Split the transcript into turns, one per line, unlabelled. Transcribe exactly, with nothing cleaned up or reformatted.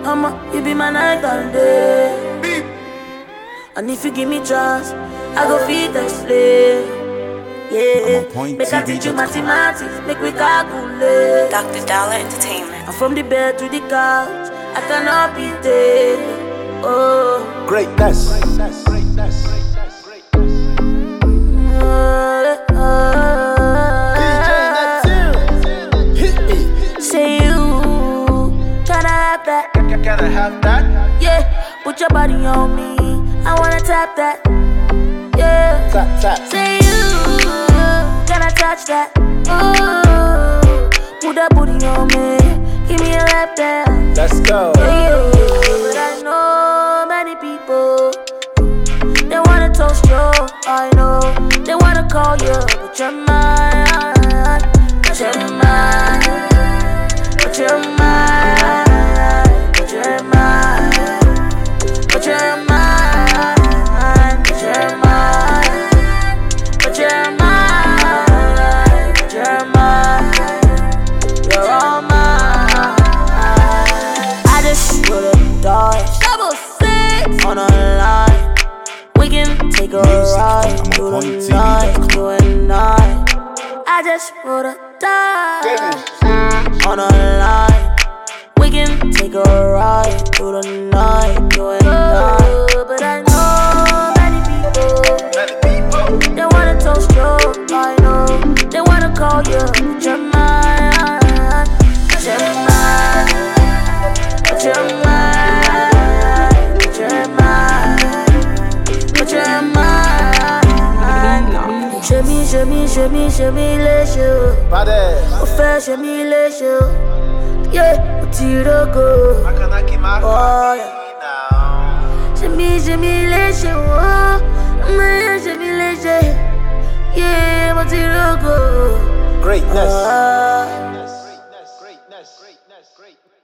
Mama, you be my night and day. Beep. And if you give me chance, I go feed explain. Yeah, make I teach you mathematics, make we calculate.
Doctor Dollar Entertainment.
And from the bed to the couch, I cannot be there. Oh,
greatness. Greatness. Greatness.
Say you gotta have that.
Gotta have that.
Yeah, put your body on me. I wanna tap that. Yeah,
tap tap.
Say you gotta touch that. Oh, put that booty on me. Give me a lap dance.
Let's go.
Yeah, yeah. But I know many people. They wanna toast you. I know they wanna call you, but you're mine. But you're mine. But you're mine, but you're mine, but you're mine, but you're mine, but you're mine, but you're mine, you're all mine. I just roll a dice, double six on a line. We can take a ride through the night, you and I. I just roll a dice on a line. We can take a ride through the night, you and I. But I know many people,
Many people.
they wanna toast you, I know. They wanna call you, but you're mine. But you're mine. But you're mine. But you're mine. But you're mine. Show me, show me, show me, show me, let you.
Badass.
Fẹ́ ṣe mí léṣe o, yé mo ti rógo.
Makanaki
Oh, yeah.
now.
Ṣe mí ṣe mí léṣe o, ọmọ yẹn ṣe mí léṣe, yé mo ti rógo.
Greatness.
Oh.
Greatness. Greatness. Greatness. Greatness. Greatness.